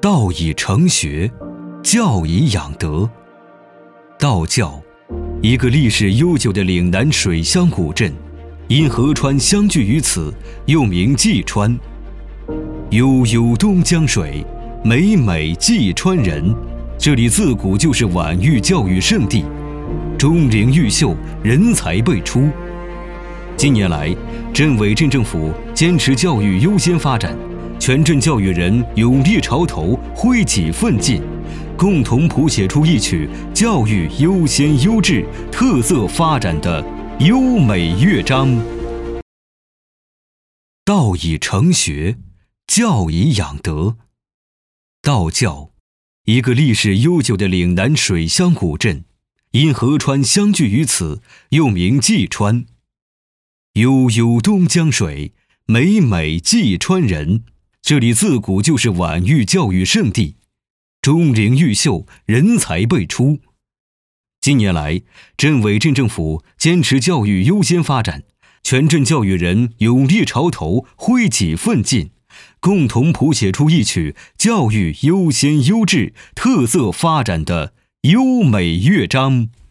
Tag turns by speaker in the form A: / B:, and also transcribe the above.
A: 道以成学，教以养德。道教，一个历史悠久的岭南水乡古镇，因河川相聚于此，又名济川。悠悠东江水，美美济川人。这里自古就是晚育教育圣地，钟灵毓秀，人才辈出。近年来，镇委镇政府坚持教育优先发展，全镇教育人勇立潮头，挥己奋进，共同谱写出一曲教育优先优质特色发展的优美乐章。道以成学，教以养德。道教，一个历史悠久的岭南水乡古镇，因河川相聚于此，又名济川。悠悠东江水，美美济川人。这里自古就是晚育教育圣地，钟灵毓秀，人才辈出。近年来，镇委镇政府坚持教育优先发展，全镇教育人勇立潮头，挥己奋进，共同谱写出一曲教育优先优质特色发展的优美乐章。